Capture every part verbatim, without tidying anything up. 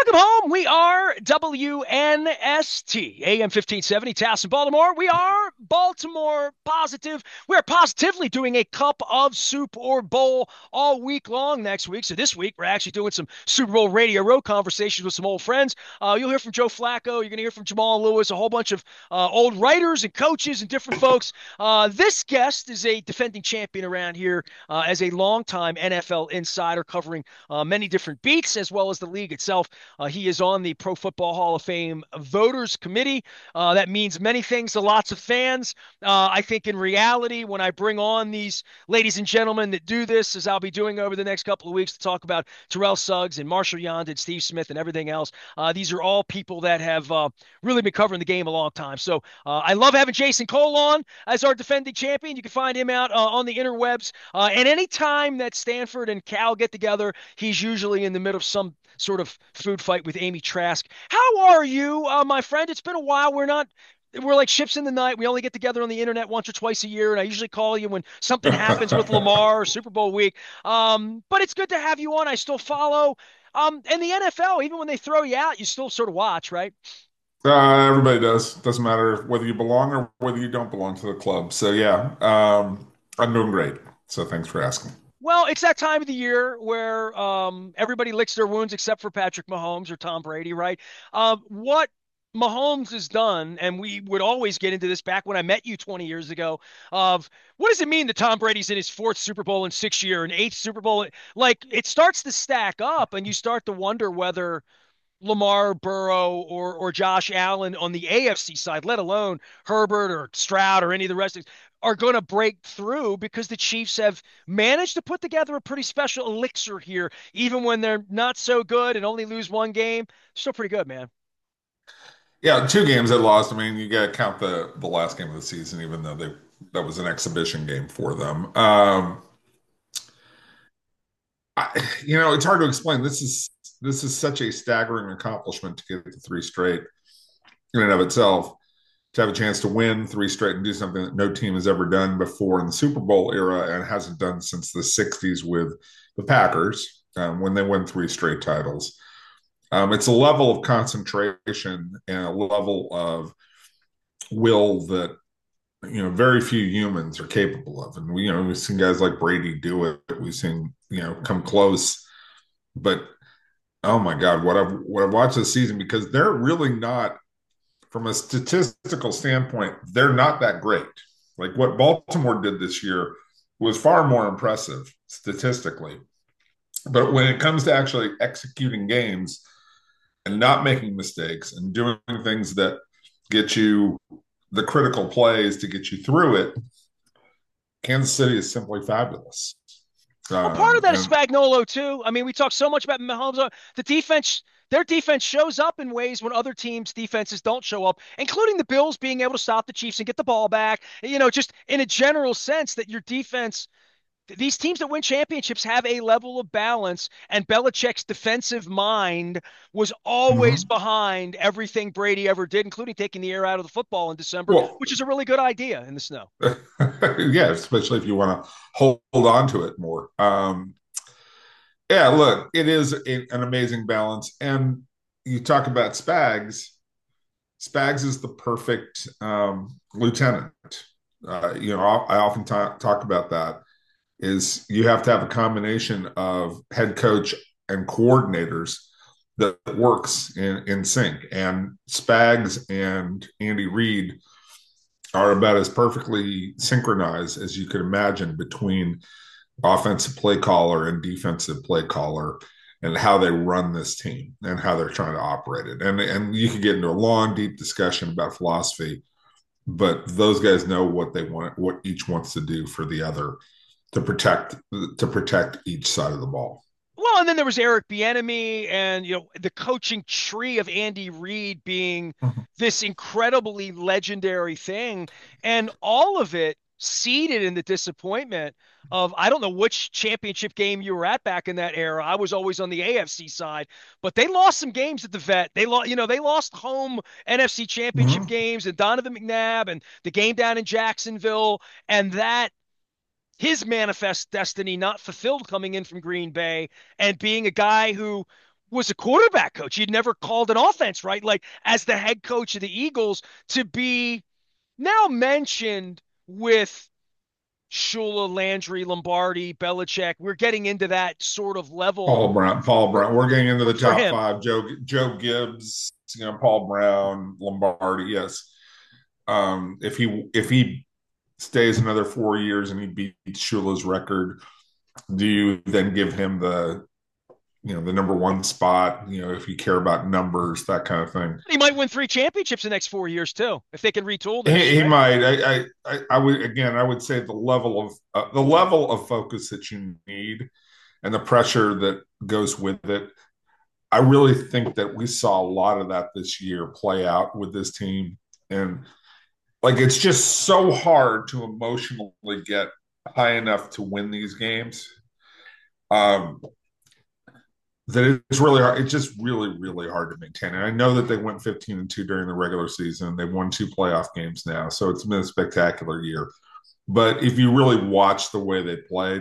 Welcome home. We are W N S T, A M fifteen seventy, Towson, Baltimore. We are Baltimore positive. We are positively doing a cup of Soup or Bowl all week long next week. So this week, we're actually doing some Super Bowl Radio Row conversations with some old friends. Uh, you'll hear from Joe Flacco. You're going to hear from Jamal Lewis, a whole bunch of uh, old writers and coaches and different folks. Uh, this guest is a defending champion around here uh, as a longtime N F L insider covering uh, many different beats as well as the league itself. Uh, he is on the Pro Football Hall of Fame Voters Committee. Uh, that means many things to lots of fans. Uh, I think in reality, when I bring on these ladies and gentlemen that do this, as I'll be doing over the next couple of weeks to talk about Terrell Suggs and Marshall Yonda and Steve Smith and everything else, uh, these are all people that have uh, really been covering the game a long time. So uh, I love having Jason Cole on as our defending champion. You can find him out uh, on the interwebs. Uh, and any time that Stanford and Cal get together, he's usually in the middle of some sort of food fight with Amy Trask. How are you, uh, my friend? It's been a while. We're not we're like ships in the night. We only get together on the internet once or twice a year, and I usually call you when something happens with Lamar or Super Bowl week. Um, but it's good to have you on. I still follow. Um, and the N F L, even when they throw you out, you still sort of watch, right? Uh, everybody does. Doesn't matter whether you belong or whether you don't belong to the club. So yeah, um, I'm doing great. So thanks for asking. Well, it's that time of the year where um, everybody licks their wounds except for Patrick Mahomes or Tom Brady, right? Um, what Mahomes has done, and we would always get into this back when I met you twenty years ago, of what does it mean that Tom Brady's in his fourth Super Bowl in six year and eighth Super Bowl? Like, it starts to stack up, and you start to wonder whether Lamar, Burrow, or or Josh Allen on the A F C side, let alone Herbert or Stroud or any of the rest of are going to break through because the Chiefs have managed to put together a pretty special elixir here, even when they're not so good and only lose one game. Still pretty good, man. Yeah, two games they lost. I mean, you got to count the the last game of the season, even though they that was an exhibition game for them. Um, I, you know, it's hard to explain. This is this is such a staggering accomplishment to get the three straight in and of itself. To have a chance to win three straight and do something that no team has ever done before in the Super Bowl era and hasn't done since the sixties with the Packers um, when they win three straight titles. Um, it's a level of concentration and a level of will that you know very few humans are capable of. And we, you know, we've seen guys like Brady do it. We've seen you know come close, but oh my God, what I've what I've watched this season because they're really not from a statistical standpoint, they're not that great. Like what Baltimore did this year was far more impressive statistically. But when it comes to actually executing games and not making mistakes and doing things that get you the critical plays to get you through it, Kansas City is simply fabulous. Well, part of Um, that is and Spagnuolo too. I mean, we talk so much about Mahomes. The defense, their defense shows up in ways when other teams' defenses don't show up, including the Bills being able to stop the Chiefs and get the ball back. You know, just in a general sense that your defense, these teams that win championships have a level of balance, and Belichick's defensive mind was always mhm. behind everything Brady ever did, including taking the air out of the football in December, Well, which is a really good idea in the snow. yeah, especially if you want to hold on to it more. Um, Yeah, look, it is a, an amazing balance. And you talk about Spags. Spags is the perfect um, lieutenant. Uh, you know, I, I often talk, talk about that. Is you have to have a combination of head coach and coordinators that works in, in sync. And Spags and Andy Reid are about as perfectly synchronized as you could imagine between offensive play caller and defensive play caller and how they run this team and how they're trying to operate it. And and you could get into a long, deep discussion about philosophy, but those guys know what they want, what each wants to do for the other to protect to protect each side of the ball. Well, and then there was Eric Bieniemy, and you know the coaching tree of Andy Reid being this incredibly legendary thing, and all of it seeded in the disappointment of I don't know which championship game you were at back in that era. I was always on the A F C side, but they lost some games at the Vet. They lost, you know, they lost home N F C championship Mm-hmm. games and Donovan McNabb and the game down in Jacksonville, and that his manifest destiny not fulfilled coming in from Green Bay and being a guy who was a quarterback coach. He'd never called an offense, right? Like as the head coach of the Eagles to be now mentioned with Shula, Landry, Lombardi, Belichick. We're getting into that sort of level Paul Brown, Paul for, Brown. We're getting into the for top him. five. Joe Joe Gibbs, you know, Paul Brown, Lombardi. Yes. Um, if he if he stays another four years and he beats Shula's record, do you then give him the you know the number one spot? You know, if you care about numbers, that kind of thing. He might win three championships the next four years too, if they can retool this, He, he right? might. I, I I would again. I would say the level of uh, the level of focus that you need and the pressure that goes with it. I really think that we saw a lot of that this year play out with this team, and like it's just so hard to emotionally get high enough to win these games. Um, that it's really hard. It's just really, really hard to maintain. And I know that they went fifteen and two during the regular season. They've won two playoff games now, so it's been a spectacular year. But if you really watch the way they played,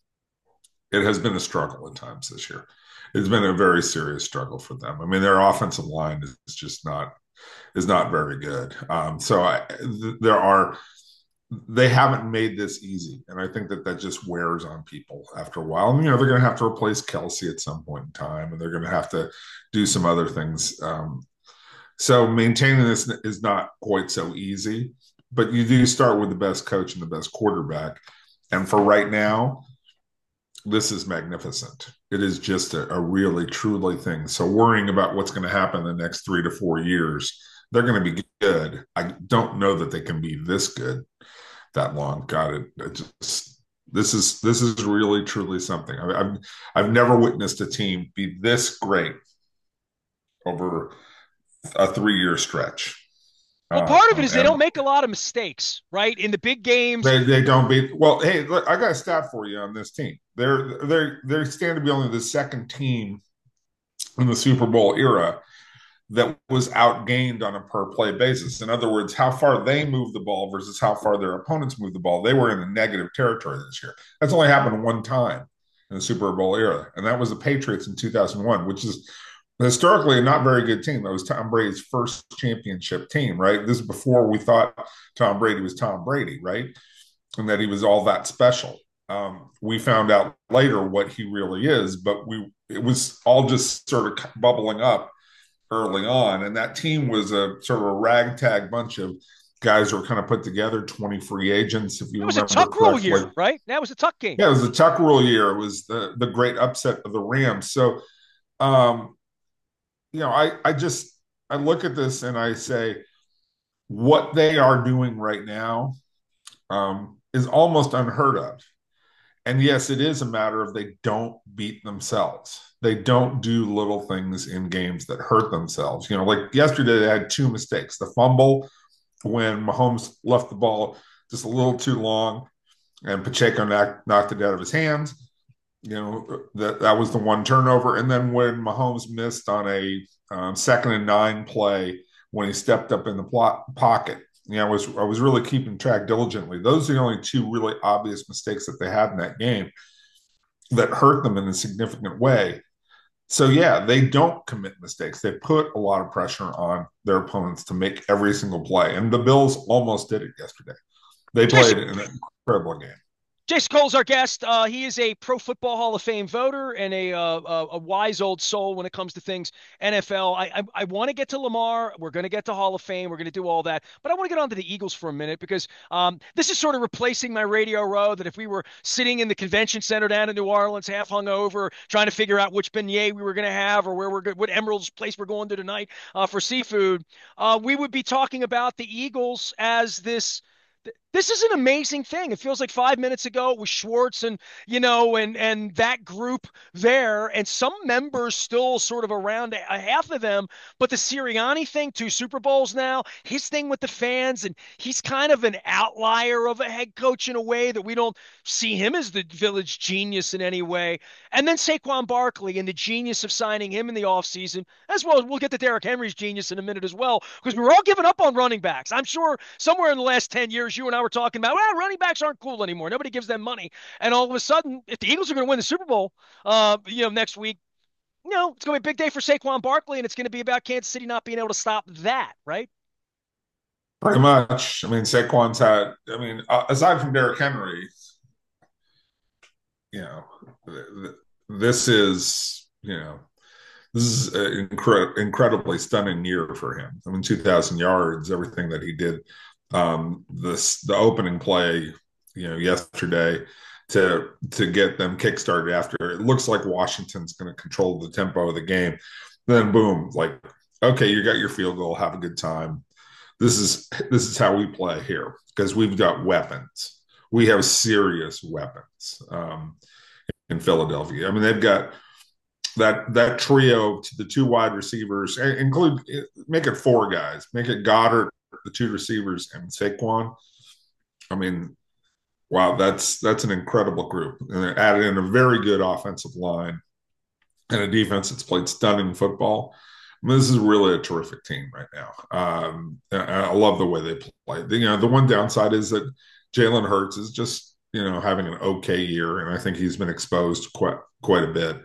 it has been a struggle at times this year. It's been a very serious struggle for them. I mean, their offensive line is just not is not very good. Um, so I, th- there are they haven't made this easy, and I think that that just wears on people after a while. And, you know, they're going to have to replace Kelsey at some point in time, and they're going to have to do some other things. Um, so maintaining this is not quite so easy, but you do start with the best coach and the best quarterback. And for right now, this is magnificent. It is just a, a really, truly thing. So worrying about what's going to happen in the next three to four years, they're going to be good. I don't know that they can be this good that long. God, it, it just this is this is really truly something. I, I've I've never witnessed a team be this great over a three year stretch. Well, part of it Um, is they and don't make a lot of mistakes, right? In the big games. they they don't beat. Well, hey, look, I got a stat for you on this team. They're they're they stand to be only the second team in the Super Bowl era that was outgained on a per play basis. In other words, how far they moved the ball versus how far their opponents moved the ball. They were in the negative territory this year. That's only happened one time in the Super Bowl era, and that was the Patriots in two thousand one, which is historically a not very good team. That was Tom Brady's first championship team, right? This is before we thought Tom Brady was Tom Brady, right? And that he was all that special. Um, we found out later what he really is, but we it was all just sort of bubbling up early on. And that team was a sort of a ragtag bunch of guys who were kind of put together, twenty free agents, if It you was a remember tuck rule correctly. year, right? That was a tuck game. Yeah, it was the Tuck Rule year. It was the the great upset of the Rams. So, um, you know, I I just I look at this and I say what they are doing right now um, is almost unheard of. And yes, it is a matter of they don't beat themselves. They don't do little things in games that hurt themselves. You know, like yesterday, they had two mistakes: the fumble when Mahomes left the ball just a little too long, and Pacheco knocked, knocked it out of his hands. You know, that that was the one turnover. And then when Mahomes missed on a um, second and nine play when he stepped up in the plot, pocket. You know, I was I was really keeping track diligently. Those are the only two really obvious mistakes that they had in that game that hurt them in a significant way. So yeah, they don't commit mistakes. They put a lot of pressure on their opponents to make every single play. And the Bills almost did it yesterday. They Jason, played an incredible game. Jason Cole's our guest. Uh, he is a Pro Football Hall of Fame voter and a uh, a, a wise old soul when it comes to things N F L. I I, I want to get to Lamar. We're going to get to Hall of Fame. We're going to do all that. But I want to get on to the Eagles for a minute because um, this is sort of replacing my radio row that if we were sitting in the convention center down in New Orleans, half hungover, trying to figure out which beignet we were going to have or where we're good, what Emerald's place we're going to tonight uh, for seafood, uh, we would be talking about the Eagles as this this is an amazing thing. It feels like five minutes ago it was Schwartz and you know and and that group there, and some members still sort of around, a half of them. But the Sirianni thing, two Super Bowls now, his thing with the fans, and he's kind of an outlier of a head coach in a way that we don't see him as the village genius in any way. And then Saquon Barkley and the genius of signing him in the offseason, as well as we'll get to Derrick Henry's genius in a minute as well, because we were all giving up on running backs. I'm sure somewhere in the last ten years, you and I were talking about, well, running backs aren't cool anymore. Nobody gives them money. And all of a sudden, if the Eagles are going to win the Super Bowl, uh, you know, next week, you know, it's going to be a big day for Saquon Barkley, and it's going to be about Kansas City not being able to stop that, right? Pretty much. I mean, Saquon's had. I mean, uh, aside from Derrick Henry, you know, th- th- this is you know this is an incre- incredibly stunning year for him. I mean, two thousand yards, everything that he did. Um, this the opening play, you know, yesterday to to get them kickstarted after it looks like Washington's going to control the tempo of the game. Then boom, like okay, you got your field goal. Have a good time. This is this is how we play here because we've got weapons. We have serious weapons um, in Philadelphia. I mean, they've got that that trio to the two wide receivers, include make it four guys, make it Goddard, the two receivers, and Saquon. I mean, wow, that's that's an incredible group, and they added in a very good offensive line and a defense that's played stunning football. I mean, this is really a terrific team right now. Um, I love the way they play. You know, the one downside is that Jalen Hurts is just you know having an okay year, and I think he's been exposed quite quite a bit.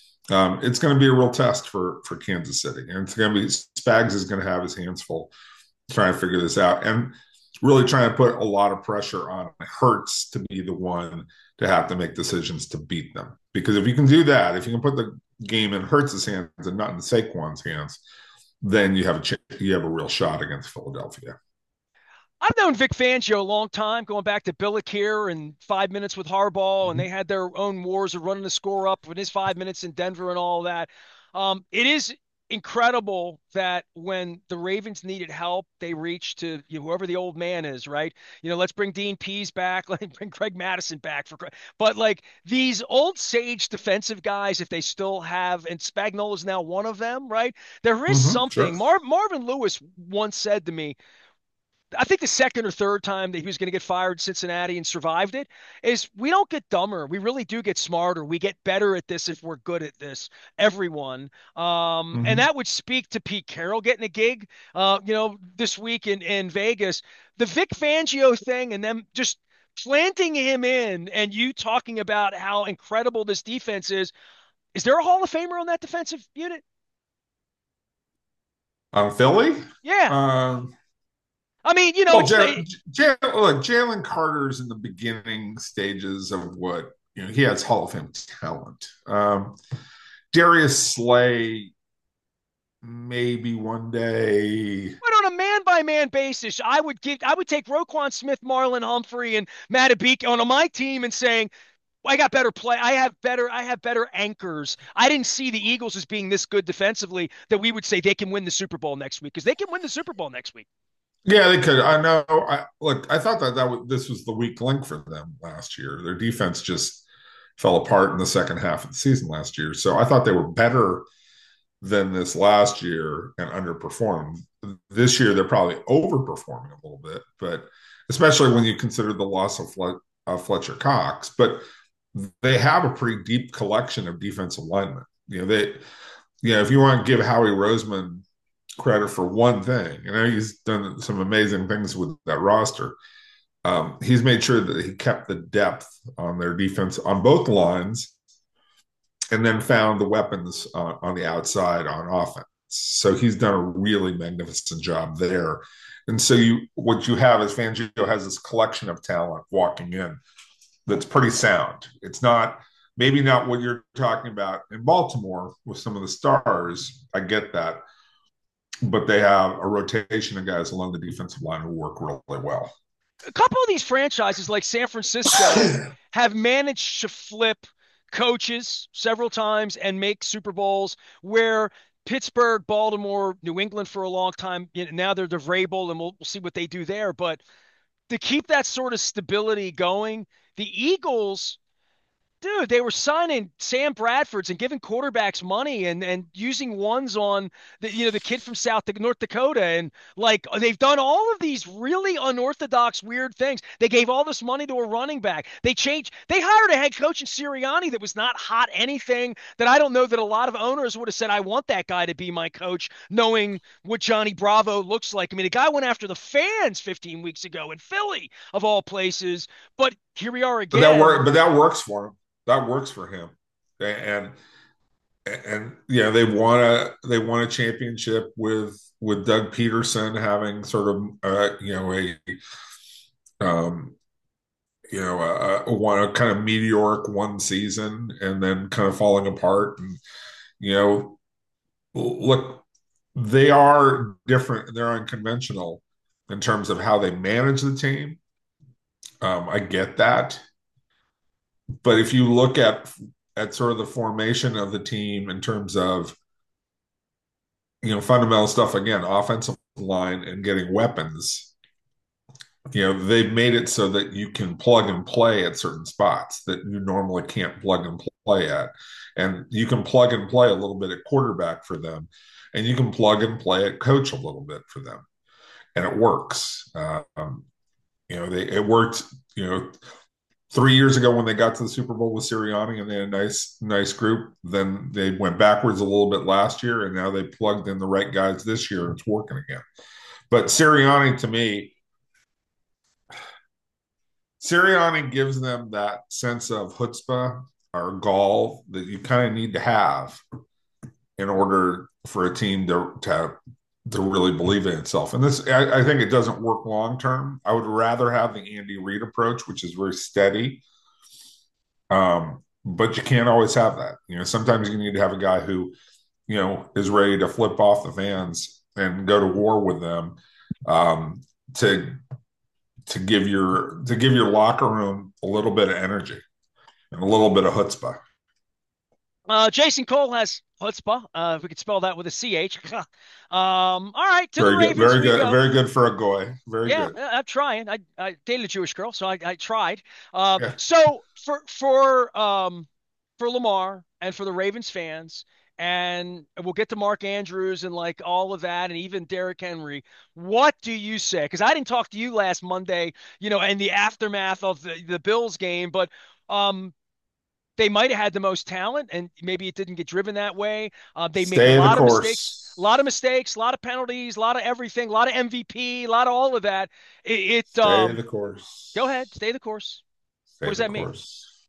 Um, it's going to be a real test for for Kansas City, and it's going to be Spags is going to have his hands full trying to figure this out, and really trying to put a lot of pressure on Hurts to be the one to have to make decisions to beat them. Because if you can do that, if you can put the game in Hurts' hands and not in Saquon's hands, then you have a ch- you have a real shot against Philadelphia. I've known Vic Fangio a long time, going back to Billick here and five minutes with Harbaugh, and Mm-hmm. they had their own wars of running the score up with his five minutes in Denver and all that. Um, it is incredible that when the Ravens needed help, they reached to you know, whoever the old man is, right? You know, let's bring Dean Pease back, let's bring Craig Madison back for, but like these old sage defensive guys, if they still have, and Spagnuolo is now one of them, right? There is Mm-hmm. Sure. something. Mar- Marvin Lewis once said to me, I think the second or third time that he was going to get fired in Cincinnati and survived it is we don't get dumber. We really do get smarter. We get better at this if we're good at this, everyone. Um, and Mm-hmm. that would speak to Pete Carroll getting a gig, uh, you know, this week in, in Vegas. The Vic Fangio thing and them just planting him in and you talking about how incredible this defense is. Is there a Hall of Famer on that defensive unit? On Philly, Yeah. um, I mean, you know, well, it's J- J- look, Jalen Carter's in the beginning stages of what you know. He has Hall of Fame talent. Um, Darius Slay, maybe one day. but on a man by man basis, I would give I would take Roquan Smith, Marlon Humphrey, and Matabik on my team and saying, I got better play. I have better. I have better anchors. I didn't see the Eagles as being this good defensively that we would say they can win the Super Bowl next week because they can win the Super Bowl next week. Yeah, they could. I know. I look. I thought that that was, this was the weak link for them last year. Their defense just fell apart in the second half of the season last year. So I thought they were better than this last year and underperformed. This year they're probably overperforming a little bit, but especially when you consider the loss of Fle- uh, Fletcher Cox. But they have a pretty deep collection of defensive linemen. You know, they, you know, if you want to give Howie Roseman credit for one thing, you know, he's done some amazing things with that roster. Um, he's made sure that he kept the depth on their defense on both lines and then found the weapons uh, on the outside on offense. So he's done a really magnificent job there. And so you, what you have is Fangio has this collection of talent walking in that's pretty sound. It's not maybe not what you're talking about in Baltimore with some of the stars. I get that, but they have a rotation of guys along the defensive line who work really well. A couple of these franchises, like San Francisco, have managed to flip coaches several times and make Super Bowls where Pittsburgh, Baltimore, New England for a long time. You know, now they're the Vrabel, and we'll, we'll see what they do there. But to keep that sort of stability going, the Eagles, dude, they were signing Sam Bradfords and giving quarterbacks money and and using ones on the you know the kid from South North Dakota and like they've done all of these really unorthodox weird things. They gave all this money to a running back. They changed. They hired a head coach in Sirianni that was not hot anything that I don't know that a lot of owners would have said I want that guy to be my coach, knowing what Johnny Bravo looks like. I mean, the guy went after the fans fifteen weeks ago in Philly of all places, but here we are But that again. work, but that works for him. That works for him, and and you know they won a they won a championship with with Doug Peterson having sort of uh, you know a um, you know a, a one a kind of meteoric one season and then kind of falling apart. And you know, look, they are different. They're unconventional in terms of how they manage the team. Um, I get that, but if you look at at sort of the formation of the team in terms of you know fundamental stuff, again, offensive line and getting weapons, you know they've made it so that you can plug and play at certain spots that you normally can't plug and play at, and you can plug and play a little bit at quarterback for them, and you can plug and play at coach a little bit for them, and it works. Um, you know, they it worked. You know, three years ago when they got to the Super Bowl with Sirianni and they had a nice nice group. Then they went backwards a little bit last year, and now they plugged in the right guys this year, and it's working again. But Sirianni, to me, Sirianni gives them that sense of chutzpah or gall that you kind of need to have in order for a team to to to really believe in itself. And this, I, I think, it doesn't work long term. I would rather have the Andy Reid approach, which is very steady. Um, but you can't always have that. You know, sometimes you need to have a guy who, you know, is ready to flip off the fans and go to war with them, um, to to give your to give your locker room a little bit of energy and a little bit of chutzpah. Uh, Jason Cole has chutzpah. Uh, if we could spell that with a C H. um, all right, to the Very good, Ravens very we good, go. very good for a goy. Very Yeah, good. I'm trying. I, I dated a Jewish girl, so I, I tried. Um, Yeah, so for for um for Lamar and for the Ravens fans, and we'll get to Mark Andrews and like all of that, and even Derrick Henry. What do you say? Because I didn't talk to you last Monday, you know, in the aftermath of the the Bills game, but um, they might have had the most talent, and maybe it didn't get driven that way. Uh, they made a stay the lot of mistakes, a course. lot of mistakes, a lot of penalties, a lot of everything, a lot of M V P, a lot of all of that. It, it Stay um, the go course. ahead, stay the course. What Stay does the that mean? course.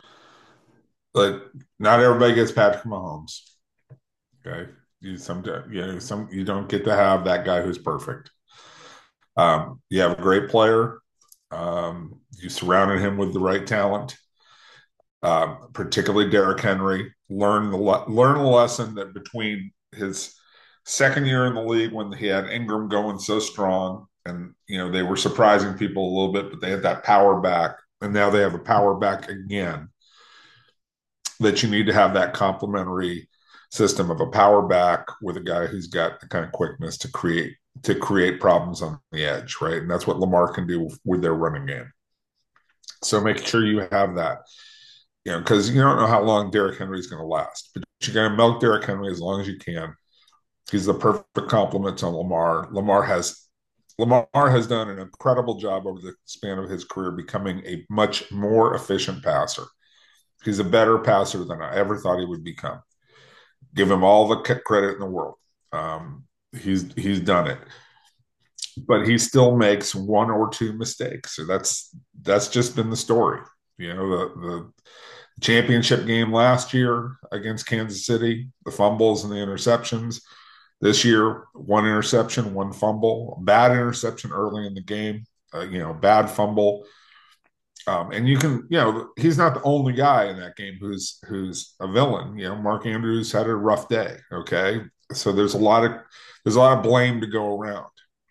But not everybody gets Patrick Mahomes. Okay, you sometimes you know some you don't get to have that guy who's perfect. Um, you have a great player. Um, you surrounded him with the right talent, um, particularly Derrick Henry. Learn the le- learn the lesson that between his second year in the league when he had Ingram going so strong, and you know they were surprising people a little bit, but they had that power back, and now they have a power back again. That you need to have that complementary system of a power back with a guy who's got the kind of quickness to create to create problems on the edge, right? And that's what Lamar can do with their running game. So make sure you have that, you know, because you don't know how long Derrick Henry is going to last, but you're going to milk Derrick Henry as long as you can. He's the perfect complement to Lamar. Lamar has Lamar has done an incredible job over the span of his career becoming a much more efficient passer. He's a better passer than I ever thought he would become. Give him all the credit in the world. Um, he's he's done it, but he still makes one or two mistakes. So that's that's just been the story. You know, the the championship game last year against Kansas City, the fumbles and the interceptions. This year, one interception, one fumble, bad interception early in the game. Uh, you know, bad fumble. Um, and you can, you know, he's not the only guy in that game who's who's a villain. You know, Mark Andrews had a rough day. Okay, so there's a lot of there's a lot of blame to go around,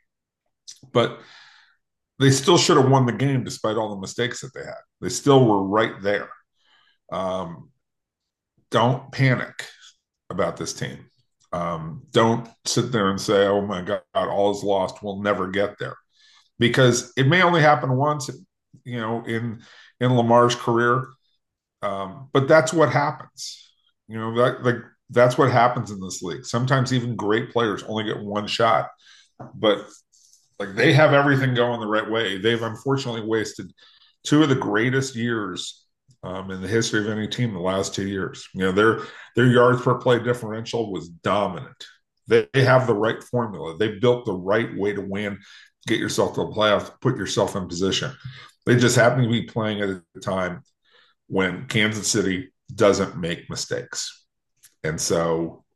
but they still should have won the game despite all the mistakes that they had. They still were right there. Um, don't panic about this team. Um, don't sit there and say, "Oh my God, all is lost. We'll never get there," because it may only happen once. You know, in in Lamar's career, um, but that's what happens. You know, that like that's what happens in this league. Sometimes even great players only get one shot, but like they have everything going the right way. They've unfortunately wasted two of the greatest years um, in the history of any team the last two years. You know, their their yards per play differential was dominant. They, they have the right formula. They built the right way to win, get yourself to the playoffs, put yourself in position. They just happen to be playing at a time when Kansas City doesn't make mistakes. And so,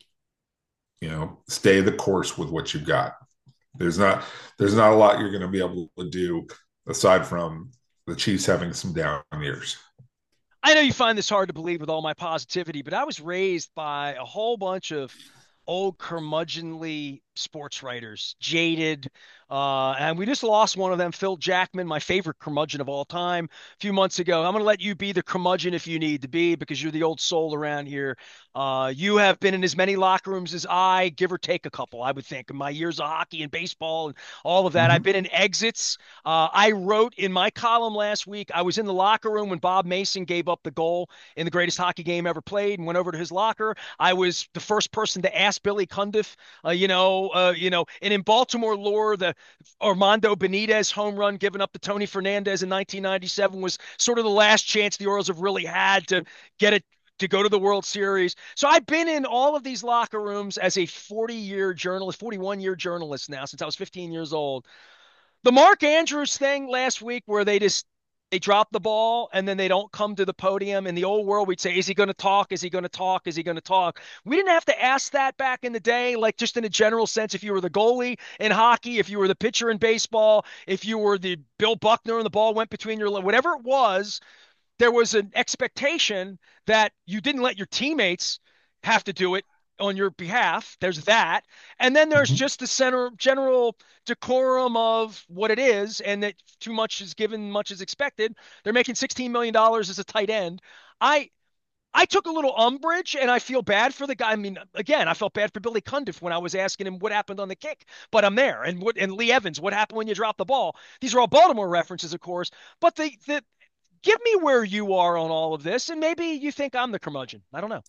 you know, stay the course with what you've got. There's not there's not a lot you're going to be able to do aside from the Chiefs having some down years. I know you find this hard to believe with all my positivity, but I was raised by a whole bunch of old curmudgeonly sports writers, jaded. Uh, and we just lost one of them, Phil Jackman, my favorite curmudgeon of all time, a few months ago. I'm going to let you be the curmudgeon if you need to be because you're the old soul around here. Uh, you have been in as many locker rooms as I, give or take a couple, I would think, in my years of hockey and baseball and all of that. I've Mm-hmm. been in exits. Uh, I wrote in my column last week, I was in the locker room when Bob Mason gave up the goal in the greatest hockey game ever played and went over to his locker. I was the first person to ask Billy Cundiff, uh, you know, uh, you know, and in Baltimore lore, the Armando Benitez home run given up to Tony Fernandez in nineteen ninety-seven was sort of the last chance the Orioles have really had to get it to go to the World Series. So I've been in all of these locker rooms as a forty-year journalist, forty-one-year journalist now since I was fifteen years old. The Mark Andrews thing last week where they just they drop the ball and then they don't come to the podium. In the old world, we'd say, is he going to talk? Is he going to talk? Is he going to talk? We didn't have to ask that back in the day, like just in a general sense. If you were the goalie in hockey, if you were the pitcher in baseball, if you were the Bill Buckner and the ball went between your legs, whatever it was, there was an expectation that you didn't let your teammates have to do it on your behalf. There's that. And then there's Mm-hmm. just the center general decorum of what it is, and that too much is given, much is expected. They're making sixteen million dollars as a tight end. I I took a little umbrage and I feel bad for the guy. I mean, again, I felt bad for Billy Cundiff when I was asking him what happened on the kick, but I'm there. And what and Lee Evans, what happened when you drop the ball? These are all Baltimore references, of course. But the the give me where you are on all of this, and maybe you think I'm the curmudgeon. I don't know.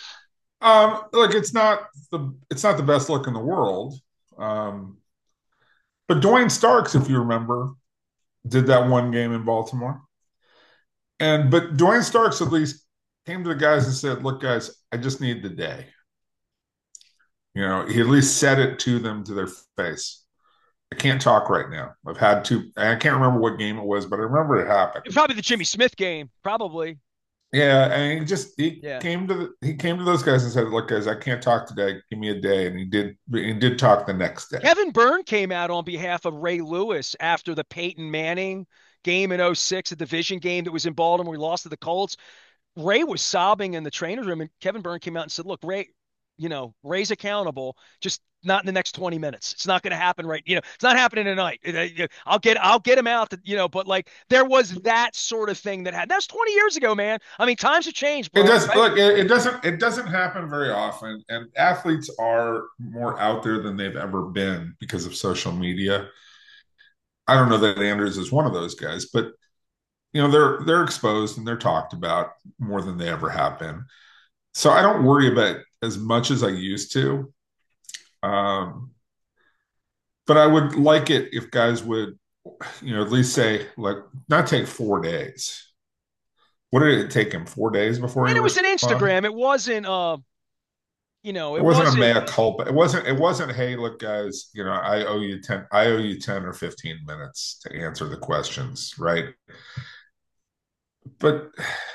Um, look, it's not the it's not the best look in the world. Um, but Dwayne Starks, if you remember, did that one game in Baltimore. And but Dwayne Starks at least came to the guys and said, "Look, guys, I just need the day." You know, he at least said it to them to their face. I can't talk right now. I've had two. I can't remember what game it was, but I remember it happened. Probably the Jimmy Smith game. Probably. Yeah, and he just he Yeah. came to the he came to those guys and said, "Look, guys, I can't talk today. Give me a day." And he did. He did talk the next day. Kevin Byrne came out on behalf of Ray Lewis after the Peyton Manning game in oh six, a division game that was in Baltimore. We lost to the Colts. Ray was sobbing in the trainer's room, and Kevin Byrne came out and said, "Look, Ray, you know, Ray's accountable. Just not in the next twenty minutes. It's not going to happen right. You know, it's not happening tonight. I'll get, I'll get him out. To, you know, but like there was that sort of thing that had. That's twenty years ago, man. I mean, times have changed, It bro. does Right? look. It, it doesn't. It doesn't happen very often, and athletes are more out there than they've ever been because of social media. I don't know that Andrews is one of those guys, but you know they're they're exposed and they're talked about more than they ever have been. So I don't worry about it as much as I used to. Um, but I would like it if guys would, you know, at least say like not take four days. What did it take him? Four days before he And it was an responded. Instagram. It wasn't, uh, you know, It it wasn't a wasn't. mea culpa. It wasn't. It wasn't. Hey, look, guys. You know, I owe you ten. I owe you ten or fifteen minutes to answer the questions, right? But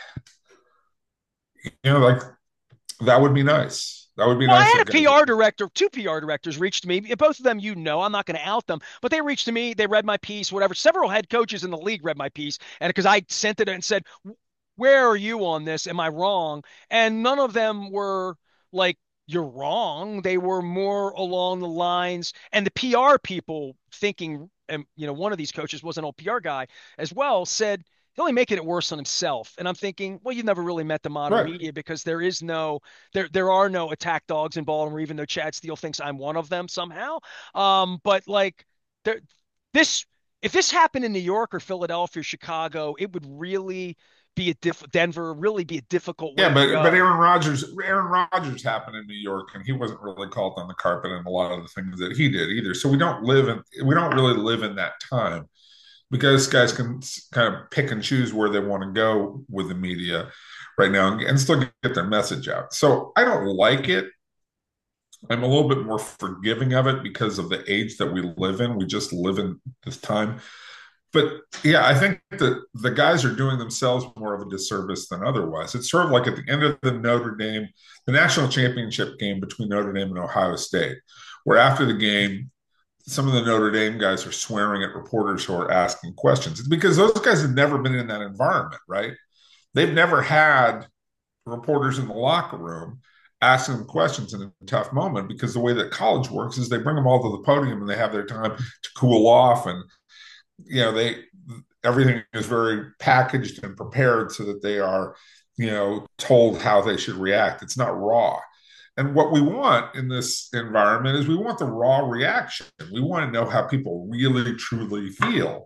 you know, like that would be nice. That would be Well, I nice had if a guys. P R director, two P R directors reached me. Both of them, you know, I'm not going to out them, but they reached to me. They read my piece, whatever. Several head coaches in the league read my piece, and because I sent it and said, "Where are you on this? Am I wrong?" And none of them were like, "You're wrong." They were more along the lines, and the P R people thinking, and you know, one of these coaches was an old P R guy as well, said he's only making it worse on himself. And I'm thinking, well, you've never really met the modern Right. media because there is no, there, there are no attack dogs in Baltimore, even though Chad Steele thinks I'm one of them somehow. Um, but like, there, this, if this happened in New York or Philadelphia or Chicago, it would really be a diff Denver really be a difficult Yeah, way to but but go. Aaron Rodgers, Aaron Rodgers happened in New York, and he wasn't really called on the carpet in a lot of the things that he did either. So we don't live in we don't really live in that time because guys can kind of pick and choose where they want to go with the media right now and, and still get their message out. So I don't like it. I'm a little bit more forgiving of it because of the age that we live in. We just live in this time. but yeah, I think that the guys are doing themselves more of a disservice than otherwise. It's sort of like at the end of the Notre Dame, the national championship game between Notre Dame and Ohio State, where after the game, some of the Notre Dame guys are swearing at reporters who are asking questions. It's because those guys have never been in that environment, right? They've never had reporters in the locker room asking them questions in a tough moment, because the way that college works is they bring them all to the podium and they have their time to cool off, and you know they everything is very packaged and prepared so that they are, you know, told how they should react. It's not raw. And what we want in this environment is we want the raw reaction. We want to know how people really truly feel.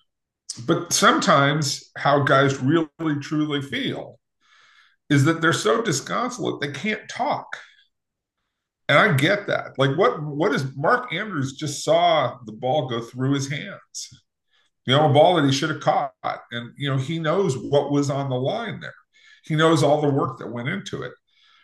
But sometimes how guys really truly feel is that they're so disconsolate they can't talk. And I get that. Like what what is Mark Andrews just saw the ball go through his hands. You know, a ball that he should have caught. And you know, he knows what was on the line there. He knows all the work that went into it.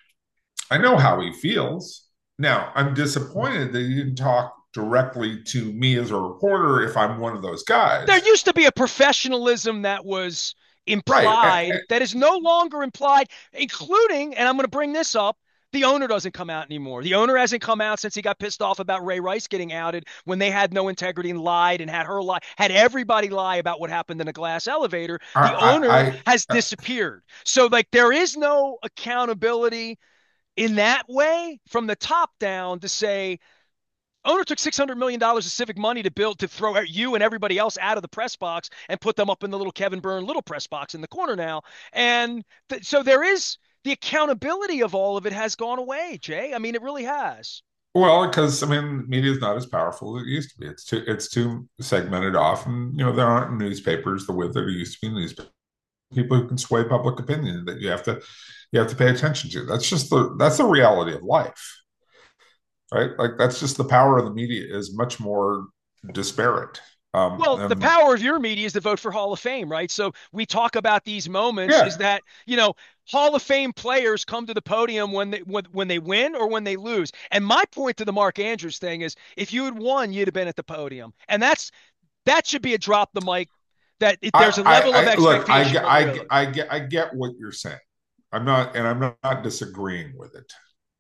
I know how he feels. Now, I'm disappointed that he didn't talk directly to me as a reporter if I'm one of those There guys. used to be a professionalism that was Right. implied that is no longer implied, including, and I'm going to bring this up, the owner doesn't come out anymore. The owner hasn't come out since he got pissed off about Ray Rice getting outed when they had no integrity and lied and had her lie, had everybody lie about what happened in a glass elevator. The I, owner I, has I disappeared. So, like, there is no accountability in that way from the top down to say, owner took six hundred million dollars of civic money to build to throw you and everybody else out of the press box and put them up in the little Kevin Byrne little press box in the corner now. And th- so there is the accountability of all of it has gone away, Jay. I mean, it really has. well, because I mean, media is not as powerful as it used to be. It's too, it's too segmented off, and you know, there aren't newspapers the way there used to be newspapers. People who can sway public opinion that you have to, you have to pay attention to. That's just the, that's the reality of life, right? Like that's just the power of the media is much more disparate. Um, Well, the and power of your media is to vote for Hall of Fame, right? So we talk about these moments is yeah, that, you know, Hall of Fame players come to the podium when they when, when they win or when they lose. And my point to the Mark Andrews thing is if you had won, you'd have been at the podium. And that's that should be a drop the mic that if I, there's a I, level of I look, I, expectation on I, really. I get, I get what you're saying. I'm not, and I'm not disagreeing with it.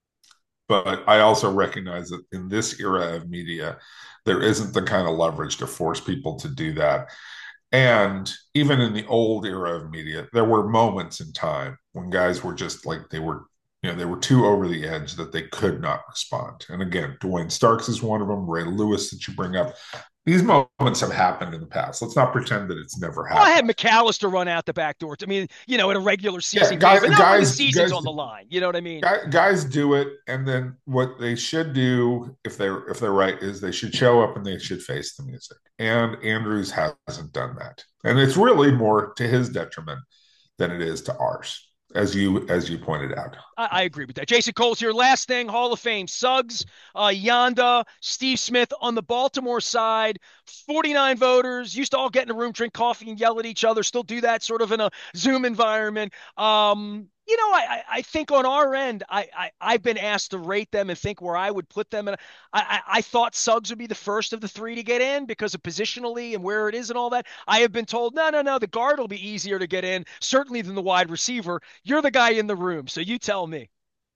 But I also recognize that in this era of media, there isn't the kind of leverage to force people to do that. And even in the old era of media, there were moments in time when guys were just like they were, you know, they were too over the edge that they could not respond. And again, Dwayne Starks is one of them. Ray Lewis that you bring up. These moments have happened in the past. Let's not pretend that it's never Well, I had happened. McAllister run out the back door. I mean, you know, in a regular Yeah, season game, guys, but not when the guys, season's guys, on the line. You know what I mean? guys do it, and then what they should do if they're if they're right is they should show up and they should face the music. And Andrews hasn't done that, and it's really more to his detriment than it is to ours, as you as you pointed out. I, I agree with that. Jason Cole's here. Last thing, Hall of Fame. Suggs, uh, Yanda, Steve Smith on the Baltimore side. forty-nine voters. Used to all get in a room, drink coffee, and yell at each other. Still do that sort of in a Zoom environment. Um, you know, I, I think on our end, I, I I've been asked to rate them and think where I would put them. And I, I I thought Suggs would be the first of the three to get in because of positionally and where it is and all that. I have been told, no, no, no, the guard will be easier to get in, certainly than the wide receiver. You're the guy in the room, so you tell me.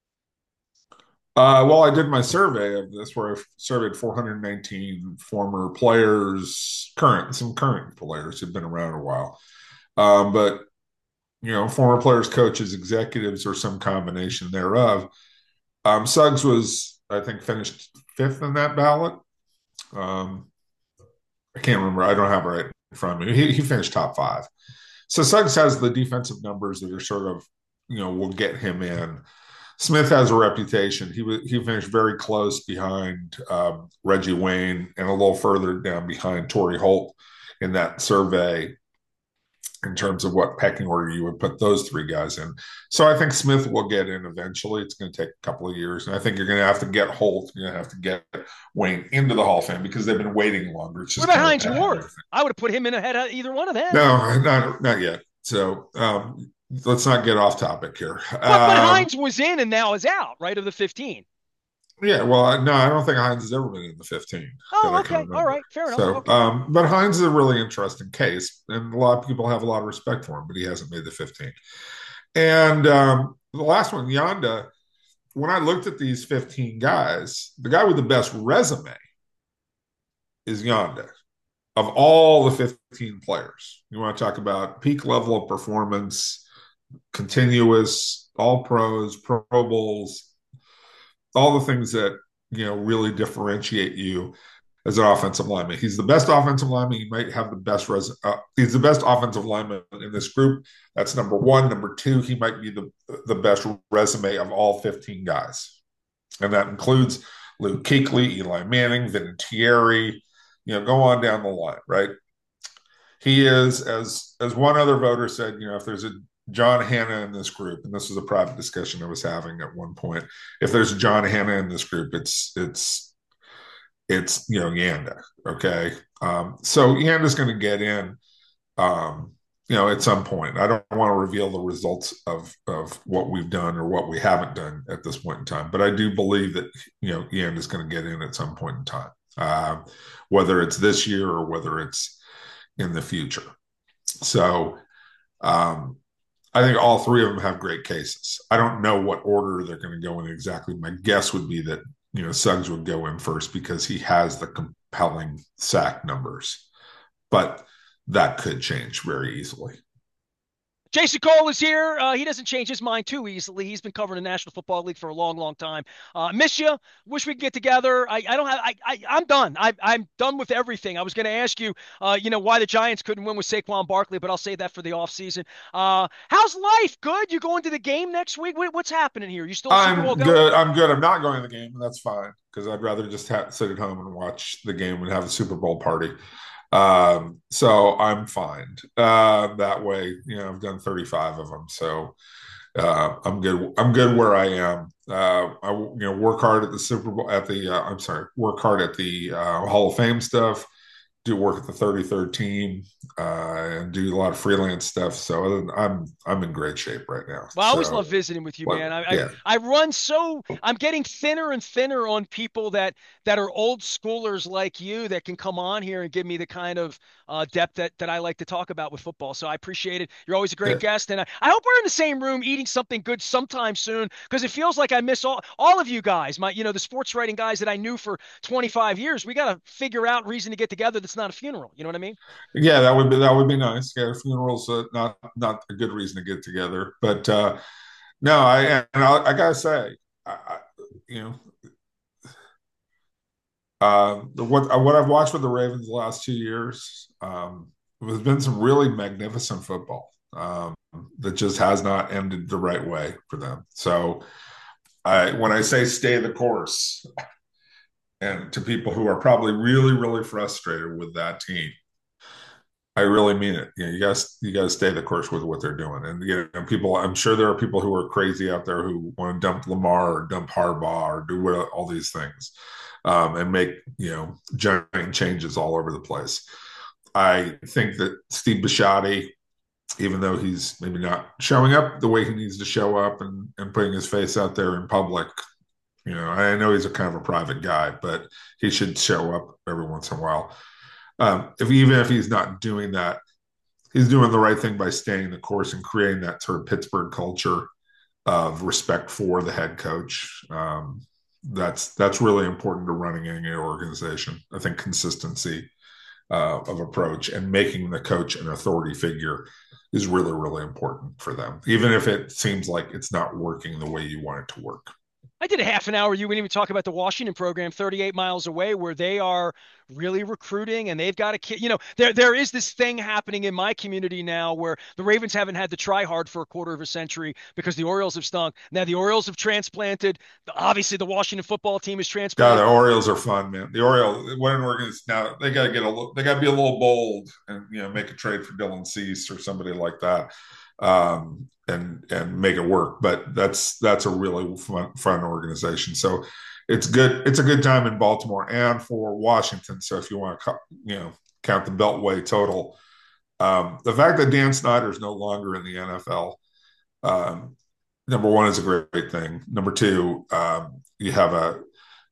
Uh, well, I did my survey of this where I surveyed four hundred nineteen former players, current some current players who've been around a while, um, but you know, former players, coaches, executives, or some combination thereof. Um, Suggs was, I think, finished fifth in that ballot. Um, I can't remember. I don't have it right in front of me. He, he finished top five. So Suggs has the defensive numbers that are sort of, you know, will get him in. Smith has a reputation. He was he finished very close behind um, Reggie Wayne and a little further down behind Torrey Holt in that survey in terms of what pecking order you would put those three guys in. So I think Smith will get in eventually. It's going to take a couple of years. And I think you're going to have to get Holt. You're going to have to get Wayne into the Hall of Fame because they've been waiting longer. It's What just about kind of a Heinz pecking Ward? I would have put him in ahead of either one of them. No, not, not yet. So um, let's not get off topic here. But but Um, Heinz was in and now is out, right, of the fifteen. Yeah, well, I- no, I don't think Hines has ever been in the fifteen that Oh, I can okay. All remember. right. Fair enough. So, Okay. um, but Hines is a really interesting case, and a lot of people have a lot of respect for him, but he hasn't made the fifteen. And um, the last one, Yanda, when I looked at these fifteen guys, the guy with the best resume is Yanda. Of all the fifteen players, you want to talk about peak level of performance, continuous, all pros, pro bowls, all the things that you know really differentiate you as an offensive lineman. He's the best offensive lineman. He might have the best res. Uh, he's the best offensive lineman in this group. That's number one. Number two, he might be the the best resume of all fifteen guys, and that includes Luke Kuechly, Eli Manning, Vinatieri. You know, go on down the line, right? He is, as as one other voter said, you know, if there's a John Hannah in this group, and this was a private discussion I was having at one point, if there's a John Hannah in this group, it's it's it's you know Yanda. Okay, um, so Yanda's going to get in, um, you know, at some point. I don't want to reveal the results of of what we've done or what we haven't done at this point in time, but I do believe that you know Yanda's going to get in at some point in time, uh, whether it's this year or whether it's in the future. So um, I think all three of them have great cases. I don't know what order they're going to go in exactly. My guess would be that you know Suggs would go in first because he has the compelling sack numbers, but that could change very easily. Jason Cole is here. Uh, he doesn't change his mind too easily. He's been covering the National Football League for a long, long time. Uh, miss you. Wish we could get together. I, I don't have. I, I I'm done. I, I'm done with everything. I was going to ask you, uh, you know, why the Giants couldn't win with Saquon Barkley, but I'll save that for the offseason. Uh, how's life? Good. You going to the game next week? What, what's happening here? You still a Super Bowl I'm goer? good. I'm good. I'm not going to the game, and that's fine because I'd rather just ha- sit at home and watch the game and have a Super Bowl party. Um, so I'm fine uh, that way. You know, I've done thirty-five of them, so uh, I'm good. I'm good where I am. Uh, I you know work hard at the Super Bowl at the. Uh, I'm sorry, work hard at the uh, Hall of Fame stuff. Do work at the thirty-third team uh, and do a lot of freelance stuff. So other than, I'm I'm in great shape right now. Well, I always So love visiting with you, like man. I, I yeah, I run so I'm getting thinner and thinner on people that that are old schoolers like you that can come on here and give me the kind of uh, depth that that I like to talk about with football. So I appreciate it. You're always a great yeah. guest, and I, I hope we're in the same room eating something good sometime soon because it feels like I miss all all of you guys. My you know the sports writing guys that I knew for twenty-five years. We got to figure out reason to get together that's not a funeral. You know what I mean? Yeah, that would be that would be nice. Yeah, funerals uh, not not a good reason to get together, but uh, no, I and I, I gotta say, I, I, you know, uh, the, what what I've watched with the Ravens the last two years, um, there's been some really magnificent football um, that just has not ended the right way for them. So, I when I say stay the course, and to people who are probably really really frustrated with that team. I really mean it. You know, you guys, you guys stay the course with what they're doing. And you know, people, I'm sure there are people who are crazy out there who want to dump Lamar or dump Harbaugh or do what, all these things um, and make you know giant changes all over the place. I think that Steve Bisciotti, even though he's maybe not showing up the way he needs to show up and, and putting his face out there in public, you know, I know he's a kind of a private guy, but he should show up every once in a while. Um, if even if he's not doing that, he's doing the right thing by staying the course and creating that sort of Pittsburgh culture of respect for the head coach. Um, that's that's really important to running any organization. I think consistency uh, of approach and making the coach an authority figure is really really important for them, even if it seems like it's not working the way you want it to work. I did a half an hour. You wouldn't even talk about the Washington program, thirty-eight miles away, where they are really recruiting and they've got a kid. You know, there there is this thing happening in my community now where the Ravens haven't had to try hard for a quarter of a century because the Orioles have stunk. Now the Orioles have transplanted. Obviously, the Washington football team is God, transplanted. the Orioles are fun, man. The Orioles, what an organization. Now they got to get a, they got to be a little bold and you know make a trade for Dylan Cease or somebody like that, um, and and make it work. But that's that's a really fun, fun organization. So it's good. It's a good time in Baltimore and for Washington. So if you want to, you know, count the Beltway total, um, the fact that Dan Snyder is no longer in the N F L, um, number one is a great, great thing. Number two, um, you have a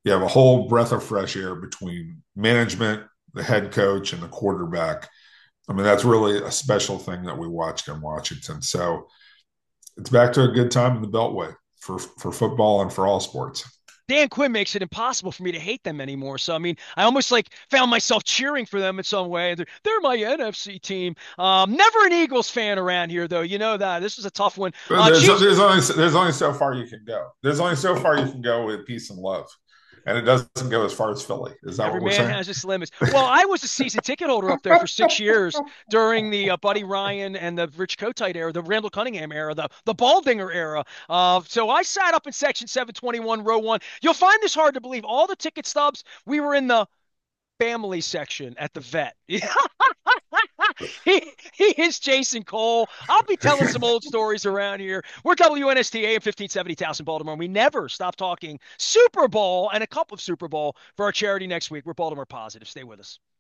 you have a whole breath of fresh air between management, the head coach, and the quarterback. I mean, that's really a special thing that we watched in Washington. So it's back to a good time in the Beltway for for football and for all sports. Dan Quinn makes it impossible for me to hate them anymore. So I mean, I almost like found myself cheering for them in some way. They're, they're my N F C team. Um, never an Eagles fan around here, though. You know that this was a tough one. Uh, There's Chiefs. there's only there's only so far you can go. There's only so far you can go with peace and love, and it doesn't go as far as Philly. Is that Every what we're man saying? has its limits. Well, I was a season ticket holder up there for six years during the uh, Buddy Ryan and the Rich Kotite era, the Randall Cunningham era, the the Baldinger era. Uh, so I sat up in section seven twenty-one, row one. You'll find this hard to believe. All the ticket stubs, we were in the family section at the vet. he, he is Jason Cole. I'll be telling some old stories around here. We're W N S T A M fifteen seventy Towson, Baltimore. We never stop talking Super Bowl and a cup of Super Bowl for our charity next week. We're Baltimore Positive. Stay with us.